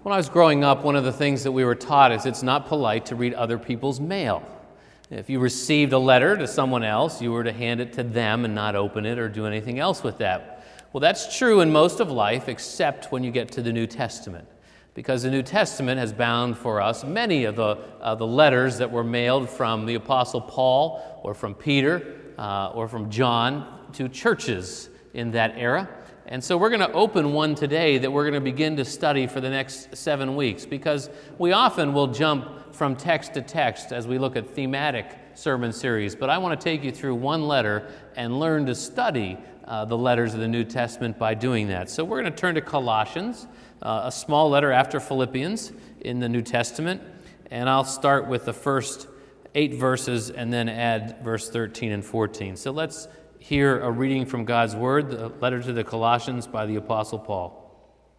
When I was growing up, one of the things that we were taught is it's not polite to read other people's mail. If you received a letter to someone else, you were to hand it to them and not open it or do anything else with that. Well, that's true in most of life, except when you get to the New Testament, because the New Testament has bound for us many of the letters that were mailed from the Apostle Paul or from Peter or from John to churches in that era. And so we're going to open one today that we're going to begin to study for the next 7 weeks, because we often will jump from text to text as we look at thematic sermon series. But I want to take you through one letter and learn to study the letters of the New Testament by doing that. So we're going to turn to Colossians, a small letter after Philippians in the New Testament. And I'll start with the first 8 verses and then add verse 13 and 14. So let's hear a reading from God's Word, the letter to the Colossians by the Apostle Paul.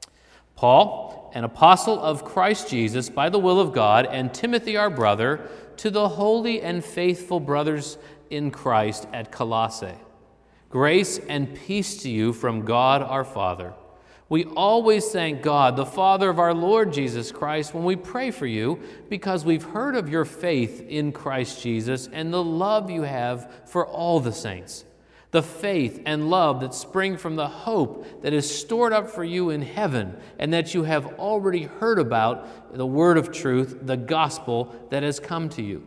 Paul, an apostle of Christ Jesus by the will of God, and Timothy our brother, to the holy and faithful brothers in Christ at Colossae. Grace and peace to you from God our Father. We always thank God, the Father of our Lord Jesus Christ, when we pray for you, because we've heard of your faith in Christ Jesus and the love you have for all the saints. The faith and love that spring from the hope that is stored up for you in heaven, and that you have already heard about, the word of truth, the gospel that has come to you.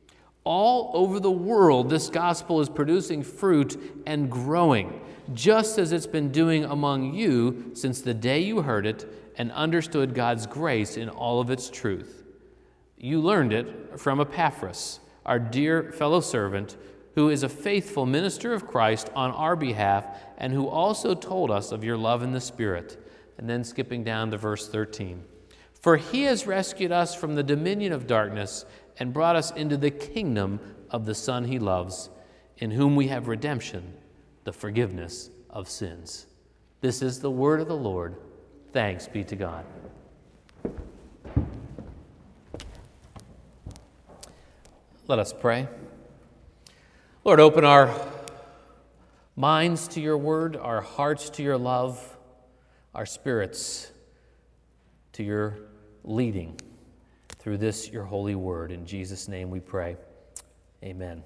All over the world, this gospel is producing fruit and growing, just as it's been doing among you since the day you heard it and understood God's grace in all of its truth. You learned it from Epaphras, our dear fellow servant, who is a faithful minister of Christ on our behalf, and who also told us of your love in the Spirit. And then skipping down to verse 13. For he has rescued us from the dominion of darkness and brought us into the kingdom of the Son he loves, in whom we have redemption, the forgiveness of sins. This is the word of the Lord. Thanks be to God. Let us pray. Lord, open our minds to your word, our hearts to your love, our spirits to your leading through this, your holy word. In Jesus' name we pray. Amen.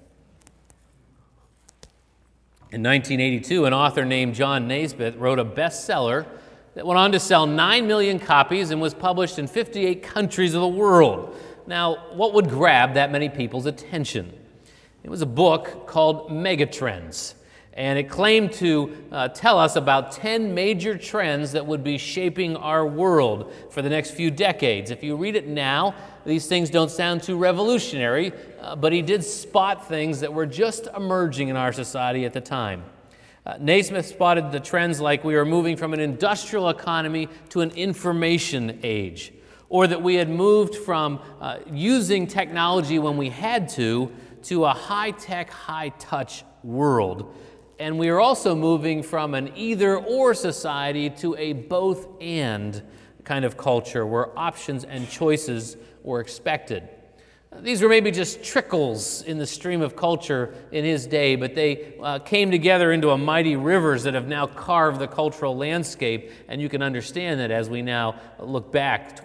In 1982, an author named John Naisbitt wrote a bestseller that went on to sell 9 million copies and was published in 58 countries of the world. Now, what would grab that many people's attention? It was a book called Megatrends, and it claimed to tell us about 10 major trends that would be shaping our world for the next few decades. If you read it now, these things don't sound too revolutionary, but he did spot things that were just emerging in our society at the time. Naismith spotted the trends like we were moving from an industrial economy to an information age, or that we had moved from using technology when we had to a high-tech, high-touch world. And we are also moving from an either-or society to a both-and kind of culture where options and choices were expected. These were maybe just trickles in the stream of culture in his day, but they came together into a mighty rivers that have now carved the cultural landscape, and you can understand that as we now look back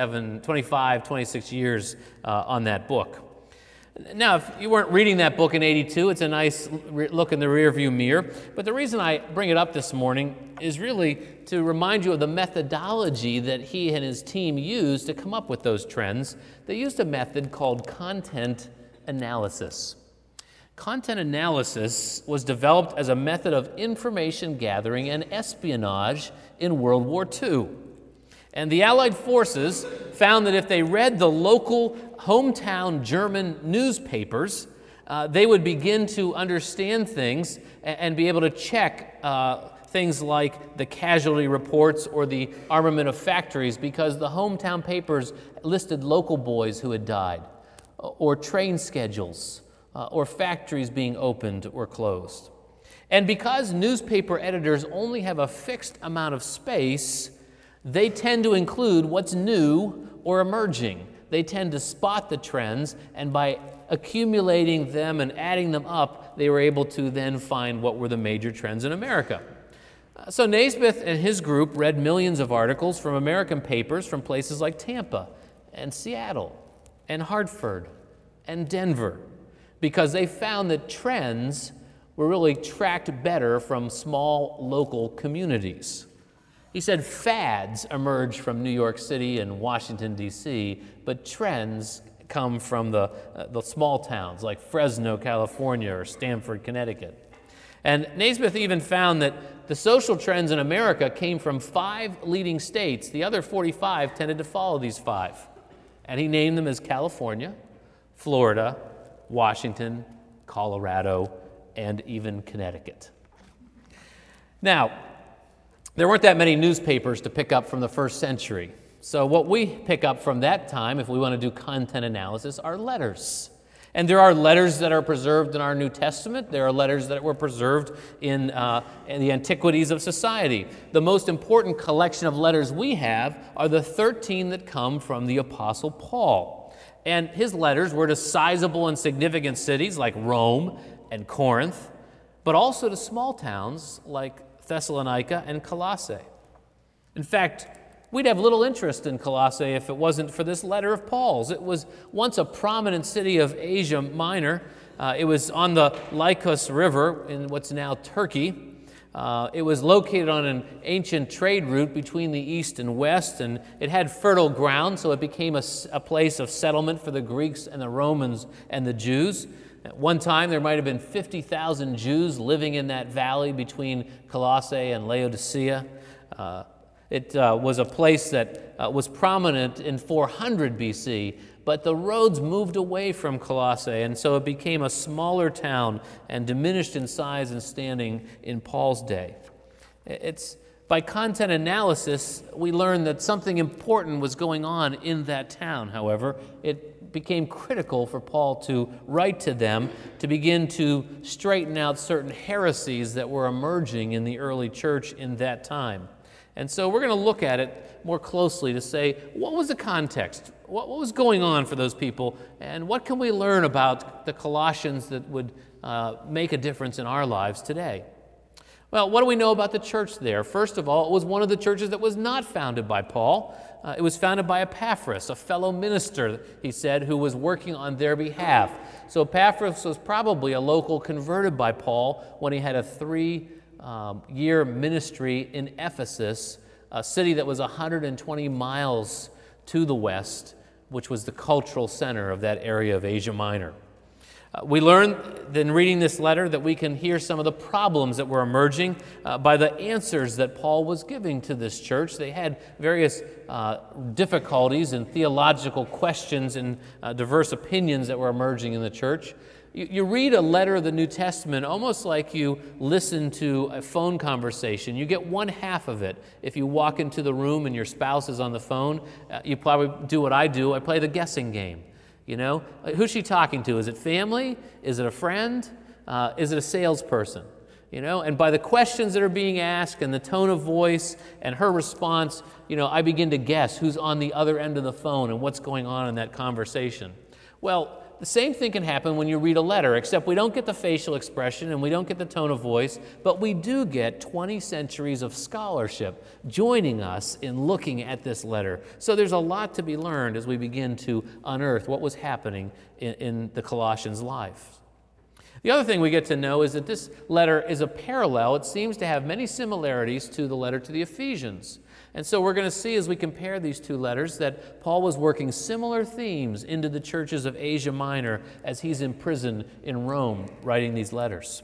25, 26 years on that book. Now, if you weren't reading that book in 82, it's a nice look in the rearview mirror. But the reason I bring it up this morning is really to remind you of the methodology that he and his team used to come up with those trends. They used a method called content analysis. Content analysis was developed as a method of information gathering and espionage in World War II. And the Allied forces found that if they read the local hometown German newspapers, they would begin to understand things and be able to check things like the casualty reports or the armament of factories, because the hometown papers listed local boys who had died, or train schedules, or factories being opened or closed. And because newspaper editors only have a fixed amount of space, they tend to include what's new or emerging. They tend to spot the trends, and by accumulating them and adding them up, they were able to then find what were the major trends in America. So Naismith and his group read millions of articles from American papers from places like Tampa and Seattle and Hartford and Denver, because they found that trends were really tracked better from small local communities. He said fads emerge from New York City and Washington, D.C., but trends come from the small towns like Fresno, California, or Stamford, Connecticut. And Naismith even found that the social trends in America came from 5 leading states. The other 45 tended to follow these 5. And he named them as California, Florida, Washington, Colorado, and even Connecticut. Now, there weren't that many newspapers to pick up from the first century. So what we pick up from that time, if we want to do content analysis, are letters. And there are letters that are preserved in our New Testament. There are letters that were preserved in the antiquities of society. The most important collection of letters we have are the 13 that come from the Apostle Paul. And his letters were to sizable and significant cities like Rome and Corinth, but also to small towns like Thessalonica and Colossae. In fact, we'd have little interest in Colossae if it wasn't for this letter of Paul's. It was once a prominent city of Asia Minor. It was on the Lycus River in what's now Turkey. It was located on an ancient trade route between the east and west, and it had fertile ground, so it became a place of settlement for the Greeks and the Romans and the Jews. At one time, there might have been 50,000 Jews living in that valley between Colossae and Laodicea. It was a place that was prominent in 400 BC, but the roads moved away from Colossae, and so it became a smaller town and diminished in size and standing in Paul's day. By content analysis, we learned that something important was going on in that town. However, it became critical for Paul to write to them to begin to straighten out certain heresies that were emerging in the early church in that time. And so we're going to look at it more closely to say, what was the context? What was going on for those people? And what can we learn about the Colossians that would make a difference in our lives today? Well, what do we know about the church there? First of all, it was one of the churches that was not founded by Paul. It was founded by Epaphras, a fellow minister, he said, who was working on their behalf. So Epaphras was probably a local converted by Paul when he had a 3-year ministry in Ephesus, a city that was 120 miles to the west, which was the cultural center of that area of Asia Minor. We learned in reading this letter that we can hear some of the problems that were emerging by the answers that Paul was giving to this church. They had various difficulties and theological questions and diverse opinions that were emerging in the church. You read a letter of the New Testament almost like you listen to a phone conversation. You get one half of it. If you walk into the room and your spouse is on the phone, you probably do what I do. I play the guessing game. You know, who's she talking to? Is it family? Is it a friend? Is it a salesperson? You know, and by the questions that are being asked and the tone of voice and her response, you know, I begin to guess who's on the other end of the phone and what's going on in that conversation. Well, the same thing can happen when you read a letter, except we don't get the facial expression and we don't get the tone of voice, but we do get 20 centuries of scholarship joining us in looking at this letter. So there's a lot to be learned as we begin to unearth what was happening in the Colossians' life. The other thing we get to know is that this letter is a parallel. It seems to have many similarities to the letter to the Ephesians. And so we're going to see as we compare these two letters that Paul was working similar themes into the churches of Asia Minor as he's in prison in Rome writing these letters.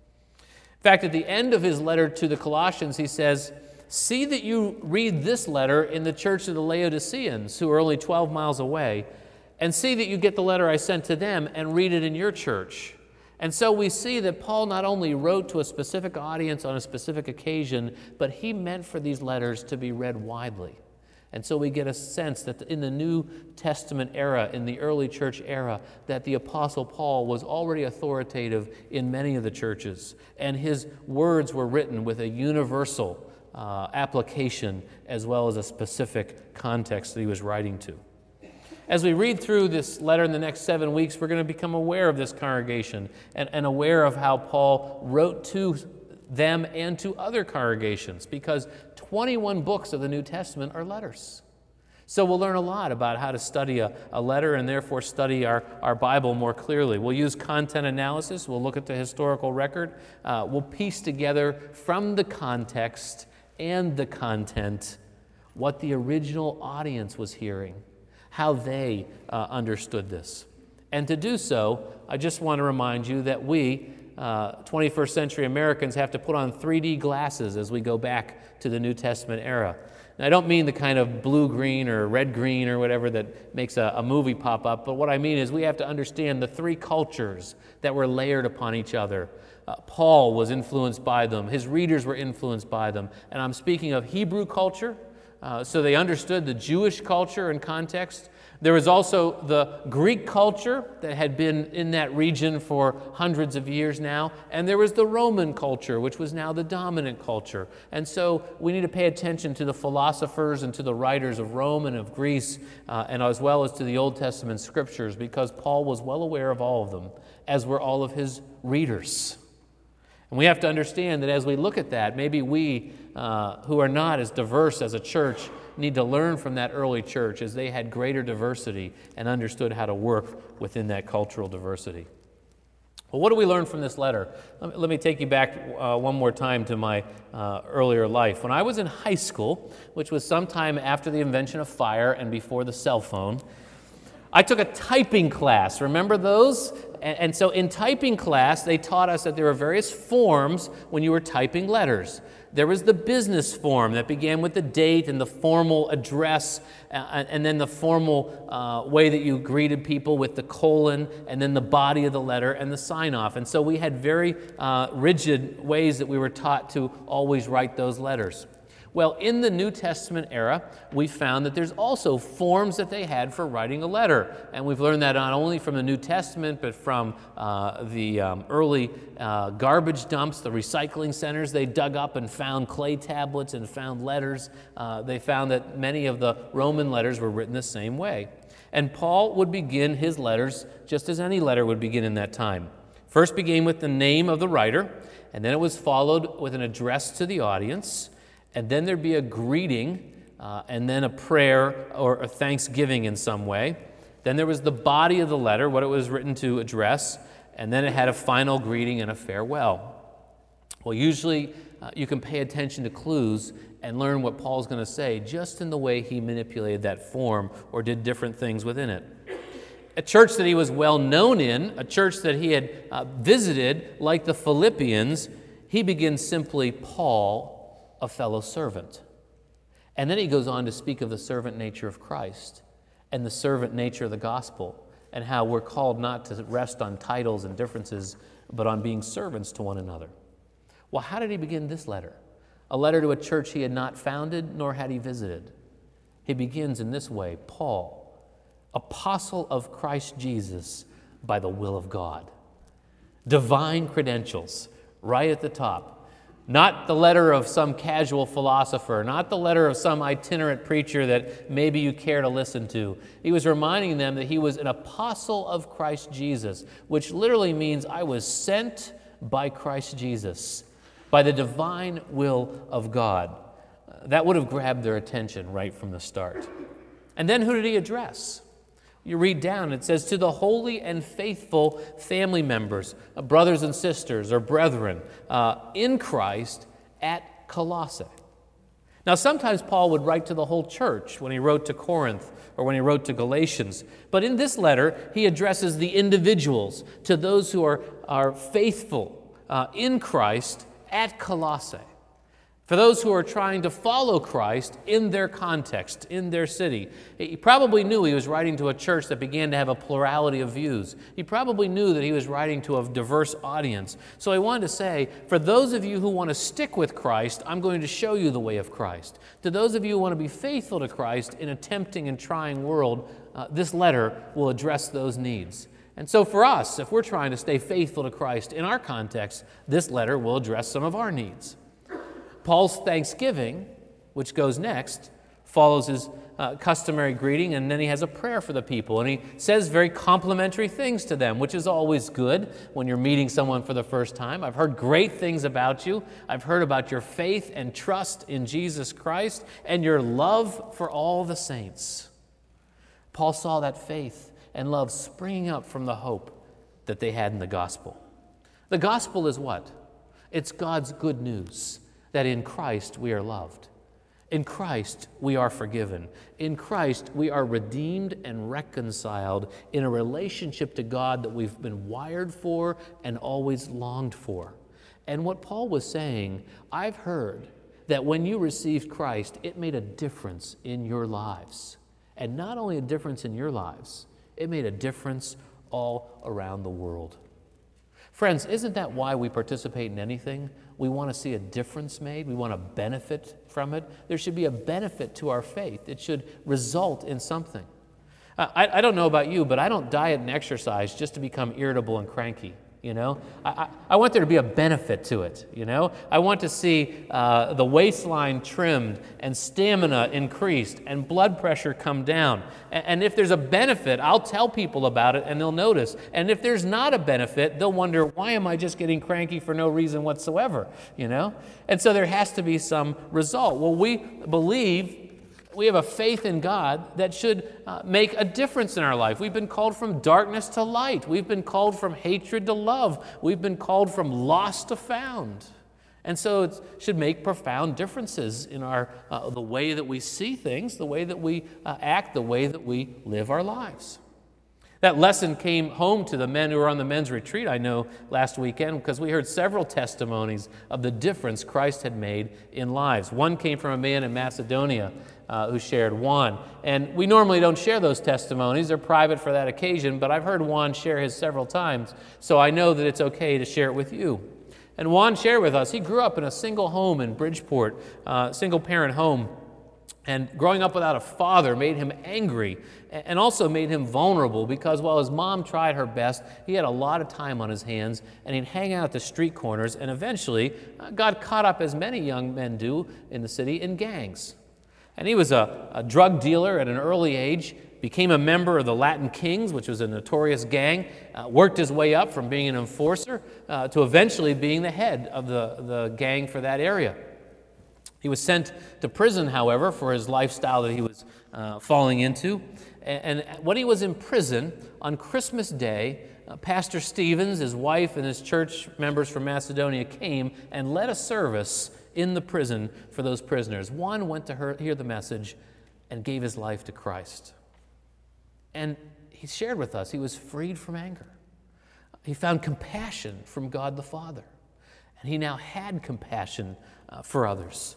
In fact, at the end of his letter to the Colossians, he says, "See that you read this letter in the church of the Laodiceans, who are only 12 miles away, and see that you get the letter I sent to them and read it in your church." And so we see that Paul not only wrote to a specific audience on a specific occasion, but he meant for these letters to be read widely. And so we get a sense that in the New Testament era, in the early church era, that the Apostle Paul was already authoritative in many of the churches, and his words were written with a universal application as well as a specific context that he was writing to. As we read through this letter in the next 7 weeks, we're going to become aware of this congregation and aware of how Paul wrote to them and to other congregations, because 21 books of the New Testament are letters. So we'll learn a lot about how to study a letter and therefore study our Bible more clearly. We'll use content analysis. We'll look at the historical record. We'll piece together from the context and the content what the original audience was hearing, how they understood this. And to do so, I just want to remind you that we, 21st century Americans, have to put on 3D glasses as we go back to the New Testament era. Now, I don't mean the kind of blue-green or red-green or whatever that makes a movie pop up, but what I mean is we have to understand the three cultures that were layered upon each other. Paul was influenced by them. His readers were influenced by them. And I'm speaking of Hebrew culture, so they understood the Jewish culture and context. There was also the Greek culture that had been in that region for hundreds of years now, and there was the Roman culture, which was now the dominant culture. And so we need to pay attention to the philosophers and to the writers of Rome and of Greece, and as well as to the Old Testament scriptures, because Paul was well aware of all of them, as were all of his readers. And we have to understand that as we look at that, maybe we who are not as diverse as a church need to learn from that early church, as they had greater diversity and understood how to work within that cultural diversity. Well, what do we learn from this letter? Let me take you back one more time to my earlier life. When I was in high school, which was sometime after the invention of fire and before the cell phone, I took a typing class. Remember those? And so in typing class, they taught us that there were various forms when you were typing letters. There was the business form that began with the date and the formal address, and then the formal way that you greeted people with the colon, and then the body of the letter and the sign-off. And so we had very rigid ways that we were taught to always write those letters. Well, in the New Testament era, we found that there's also forms that they had for writing a letter. And we've learned that not only from the New Testament, but from the early garbage dumps, the recycling centers. They dug up and found clay tablets and found letters. They found that many of the Roman letters were written the same way. And Paul would begin his letters just as any letter would begin in that time. First began with the name of the writer, and then it was followed with an address to the audience. And then there'd be a greeting, and then a prayer or a thanksgiving in some way. Then there was the body of the letter, what it was written to address, and then it had a final greeting and a farewell. Well, usually you can pay attention to clues and learn what Paul's going to say just in the way he manipulated that form or did different things within it. A church that he was well known in, a church that he had visited, like the Philippians, he begins simply, Paul, a fellow servant. And then he goes on to speak of the servant nature of Christ and the servant nature of the gospel, and how we're called not to rest on titles and differences, but on being servants to one another. Well, how did he begin this letter? A letter to a church he had not founded, nor had he visited. He begins in this way: Paul, apostle of Christ Jesus by the will of God. Divine credentials right at the top. Not the letter of some casual philosopher, not the letter of some itinerant preacher that maybe you care to listen to. He was reminding them that he was an apostle of Christ Jesus, which literally means I was sent by Christ Jesus, by the divine will of God. That would have grabbed their attention right from the start. And then who did he address? You read down, it says, to the holy and faithful family members, brothers and sisters or brethren in Christ at Colossae. Now, sometimes Paul would write to the whole church when he wrote to Corinth or when he wrote to Galatians. But in this letter, he addresses the individuals, to those who are faithful in Christ at Colossae. For those who are trying to follow Christ in their context, in their city. He probably knew he was writing to a church that began to have a plurality of views. He probably knew that he was writing to a diverse audience. So he wanted to say, for those of you who want to stick with Christ, I'm going to show you the way of Christ. To those of you who want to be faithful to Christ in a tempting and trying world, this letter will address those needs. And so for us, if we're trying to stay faithful to Christ in our context, this letter will address some of our needs. Paul's thanksgiving, which goes next, follows his customary greeting, and then he has a prayer for the people. And he says very complimentary things to them, which is always good when you're meeting someone for the first time. I've heard great things about you. I've heard about your faith and trust in Jesus Christ and your love for all the saints. Paul saw that faith and love springing up from the hope that they had in the gospel. The gospel is what? It's God's good news that in Christ we are loved. In Christ, we are forgiven. In Christ, we are redeemed and reconciled in a relationship to God that we've been wired for and always longed for. And what Paul was saying, I've heard that when you received Christ, it made a difference in your lives. And not only a difference in your lives, it made a difference all around the world. Friends, isn't that why we participate in anything? We want to see a difference made. We want to benefit from it. There should be a benefit to our faith. It should result in something. I don't know about you, but I don't diet and exercise just to become irritable and cranky. I want there to be a benefit to it, I want to see the waistline trimmed and stamina increased and blood pressure come down. And if there's a benefit, I'll tell people about it and they'll notice. And if there's not a benefit, they'll wonder, why am I just getting cranky for no reason whatsoever, And so there has to be some result. Well, we believe we have a faith in God that should make a difference in our life. We've been called from darkness to light. We've been called from hatred to love. We've been called from lost to found. And so it should make profound differences in our the way that we see things, the way that we act, the way that we live our lives. That lesson came home to the men who were on the men's retreat, I know, last weekend, because we heard several testimonies of the difference Christ had made in lives. One came from a man in Macedonia who shared one. And we normally don't share those testimonies. They're private for that occasion, but I've heard Juan share his several times, so I know that it's okay to share it with you. And Juan shared with us, he grew up in a single home in Bridgeport, single-parent home. And growing up without a father made him angry and also made him vulnerable because while his mom tried her best, he had a lot of time on his hands and he'd hang out at the street corners and eventually got caught up, as many young men do in the city, in gangs. And he was a drug dealer at an early age, became a member of the Latin Kings, which was a notorious gang, worked his way up from being an enforcer to eventually being the head of the gang for that area. He was sent to prison, however, for his lifestyle that he was falling into. And when he was in prison, on Christmas Day, Pastor Stevens, his wife, and his church members from Macedonia came and led a service in the prison for those prisoners. One went to hear the message and gave his life to Christ. And he shared with us he was freed from anger. He found compassion from God the Father. And he now had compassion for others.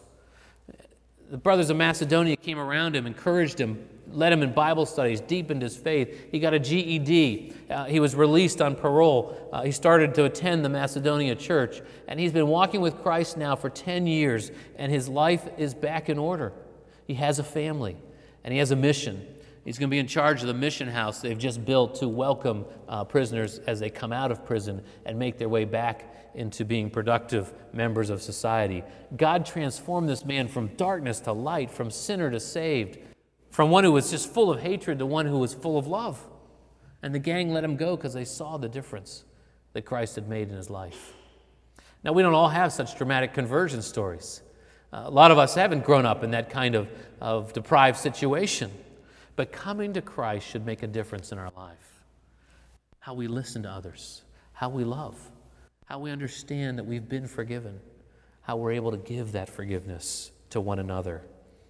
The brothers of Macedonia came around him, encouraged him, led him in Bible studies, deepened his faith. He got a GED. He was released on parole. He started to attend the Macedonia church. And he's been walking with Christ now for 10 years, and his life is back in order. He has a family, and he has a mission. He's going to be in charge of the mission house they've just built to welcome prisoners as they come out of prison and make their way back into being productive members of society. God transformed this man from darkness to light, from sinner to saved, from one who was just full of hatred to one who was full of love. And the gang let him go because they saw the difference that Christ had made in his life. Now, we don't all have such dramatic conversion stories. A lot of us haven't grown up in that kind of deprived situation. But coming to Christ should make a difference in our life. How we listen to others, how we love, how we understand that we've been forgiven, how we're able to give that forgiveness to one another.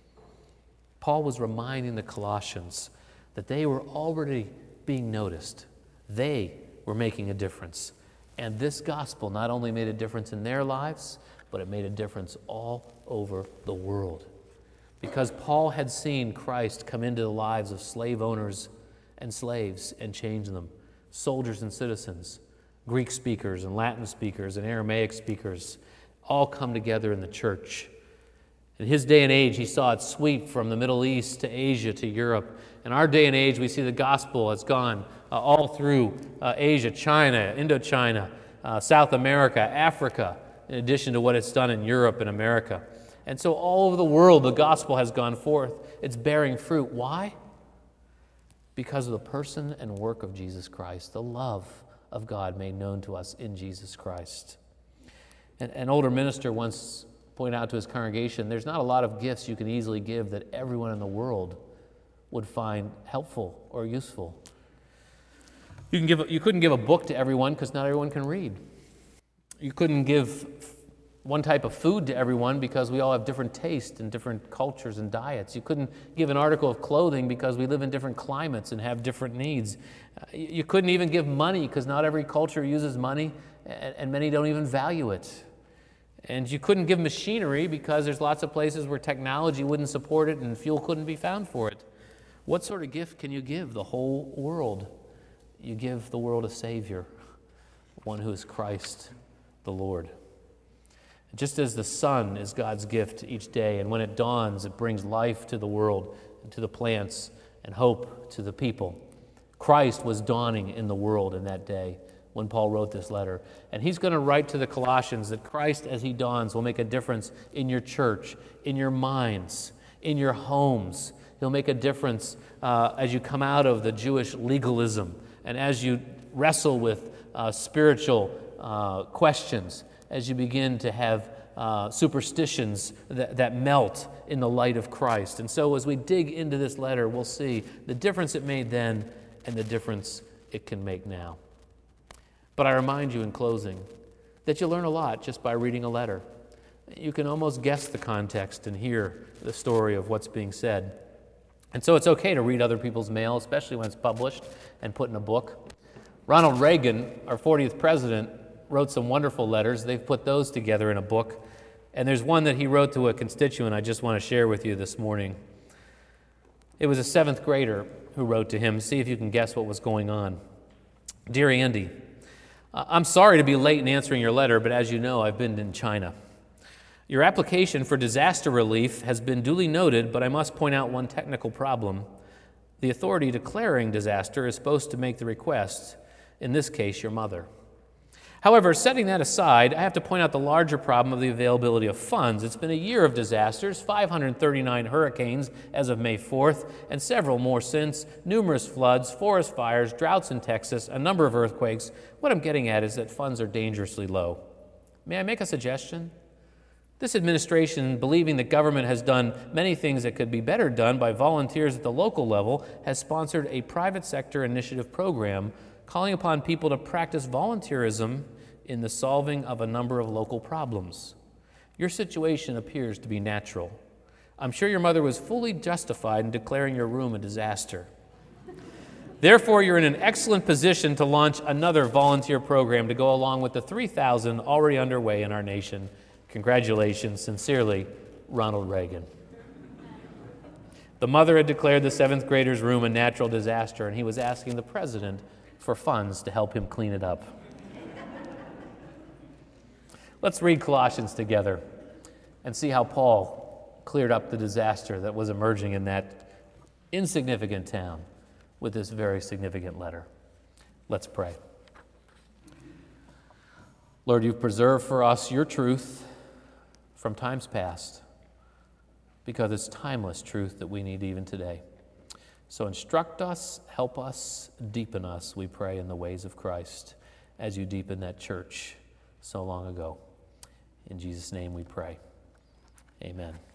Paul was reminding the Colossians that they were already being noticed. They were making a difference. And this gospel not only made a difference in their lives, but it made a difference all over the world. Because Paul had seen Christ come into the lives of slave owners and slaves and change them, soldiers and citizens, Greek speakers and Latin speakers and Aramaic speakers, all come together in the church. In his day and age, he saw it sweep from the Middle East to Asia to Europe. In our day and age, we see the gospel has gone all through Asia, China, Indochina, South America, Africa, in addition to what it's done in Europe and America. And so all over the world, the gospel has gone forth. It's bearing fruit. Why? Because of the person and work of Jesus Christ, the love of God made known to us in Jesus Christ. An older minister once pointed out to his congregation, there's not a lot of gifts you can easily give that everyone in the world would find helpful or useful. You couldn't give a book to everyone because not everyone can read. You couldn't give one type of food to everyone because we all have different tastes and different cultures and diets. You couldn't give an article of clothing because we live in different climates and have different needs. You couldn't even give money because not every culture uses money and many don't even value it. And you couldn't give machinery because there's lots of places where technology wouldn't support it and fuel couldn't be found for it. What sort of gift can you give the whole world? You give the world a Savior, one who is Christ the Lord. Just as the sun is God's gift each day, and when it dawns, it brings life to the world and to the plants and hope to the people. Christ was dawning in the world in that day when Paul wrote this letter. And he's going to write to the Colossians that Christ, as he dawns, will make a difference in your church, in your minds, in your homes. He'll make a difference as you come out of the Jewish legalism and as you wrestle with spiritual questions, as you begin to have superstitions that melt in the light of Christ. And so as we dig into this letter, we'll see the difference it made then and the difference it can make now. But I remind you in closing that you learn a lot just by reading a letter. You can almost guess the context and hear the story of what's being said. And so it's okay to read other people's mail, especially when it's published and put in a book. Ronald Reagan, our 40th president, wrote some wonderful letters. They've put those together in a book. And there's one that he wrote to a constituent I just want to share with you this morning. It was a 7th grader who wrote to him. See if you can guess what was going on. Dear Andy, I'm sorry to be late in answering your letter, but as you know, I've been in China. Your application for disaster relief has been duly noted, but I must point out one technical problem. The authority declaring disaster is supposed to make the request, in this case, your mother. However, setting that aside, I have to point out the larger problem of the availability of funds. It's been a year of disasters, 539 hurricanes as of May 4th, and several more since, numerous floods, forest fires, droughts in Texas, a number of earthquakes. What I'm getting at is that funds are dangerously low. May I make a suggestion? This administration, believing that government has done many things that could be better done by volunteers at the local level, has sponsored a private sector initiative program calling upon people to practice volunteerism in the solving of a number of local problems. Your situation appears to be natural. I'm sure your mother was fully justified in declaring your room a disaster. Therefore, you're in an excellent position to launch another volunteer program to go along with the 3,000 already underway in our nation. Congratulations, sincerely, Ronald Reagan. The mother had declared the 7th grader's room a natural disaster, and he was asking the president for funds to help him clean it up. Let's read Colossians together and see how Paul cleared up the disaster that was emerging in that insignificant town with this very significant letter. Let's pray. Lord, you've preserved for us your truth from times past because it's timeless truth that we need even today. So instruct us, help us, deepen us, we pray, in the ways of Christ as you deepen that church so long ago. In Jesus' name we pray. Amen.